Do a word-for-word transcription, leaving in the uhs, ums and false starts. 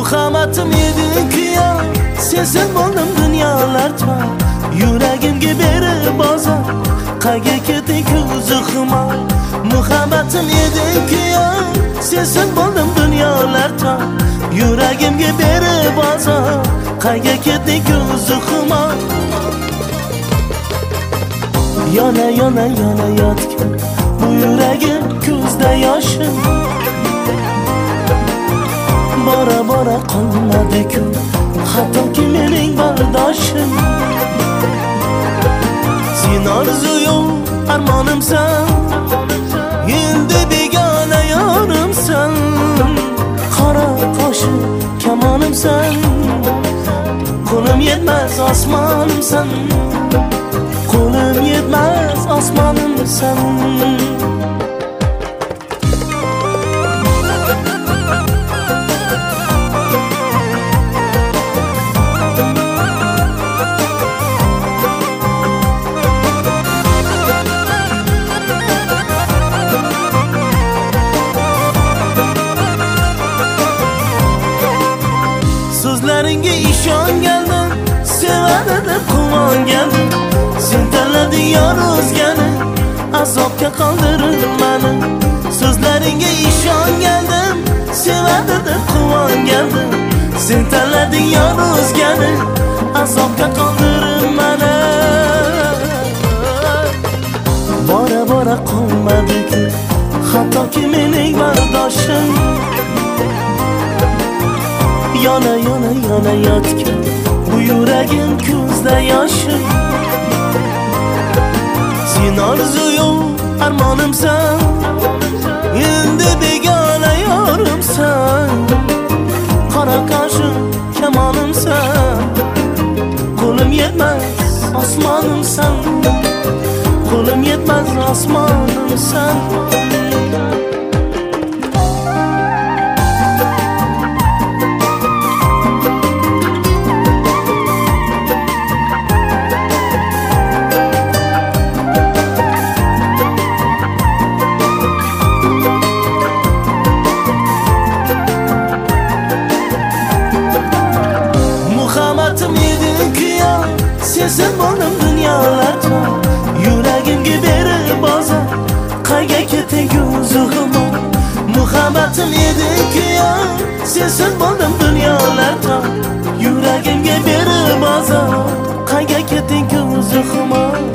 muhabbatim eding kuya, sensiz bo'ldim dunyolarcha. Yuragimga berib bozor, qayga ketding ko'zi xumor. Muhabbatim eding kuya, sensiz bo'ldim dunyolarcha. Yuragimga berib bozor, qayga ketding ko'zi xumor. Yana yana yana yotgan bu yuragim ko'zda yoshim. Bora bora qolmadi-ku hattoki mening bardoshim. Sen orzuyum armonimsan, endi begona yorimsan. Qora qoshim kamonimsan, qo'lim yetmas osmonimsan. Qo'lim yetmas osmonimsan. So'zlaringga ishongandim, sevadi deb quvongandim. Sen tanlading yor o'zgani, azobga qoldirib meni. So'zlaringga ishongandim, sevadi deb quvongandim. Sen tanlading yor o'zgani, azobga qoldirib meni. Bora bora qolmadi-ku hattoki mening bardoshim. Yana yana yana yotgan bu yuragim ko'zda yoshim. Sen orzuyum armonimsan, endi begona yorimsan. Qora qoshim kamonimsan, qo'lim yetmas osmonimsan. Qo'lim yetmas osmonimsan. Muhabbatim eding kuya, sensiz bo'ldim dunyolarcha. Yuragimga berib bozor, qayga ketding ko'zi xumor. Muhabbatim eding kuya, sensiz bo'ldim dunyolarcha. Yuragimga berib bozor, qayga ketding ko'zi xumor.